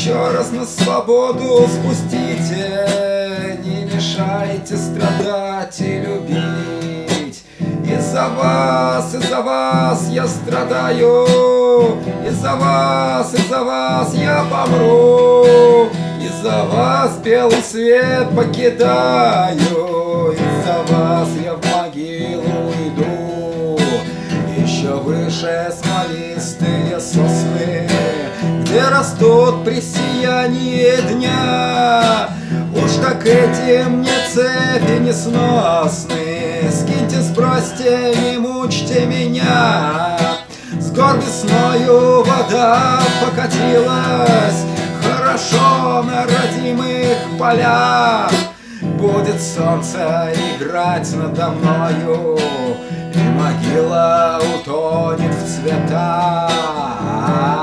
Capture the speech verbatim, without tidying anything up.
еще раз на свободу спустите, не мешайте страдать и любить. Из-за вас, из-за вас я страдаю, из-за вас, из-за вас я помру, из-за вас белый свет покидаю, из-за вас я в могилу иду. Еще выше смолистые сосны, где растут при сиянии дня. Уж так эти мне цепи несносны, скиньте, сбросьте, не мучьте меня. С гор весною вода покатилась, хорошо на родимых полях. Будет солнце играть надо мною, и могила утонет в цветах.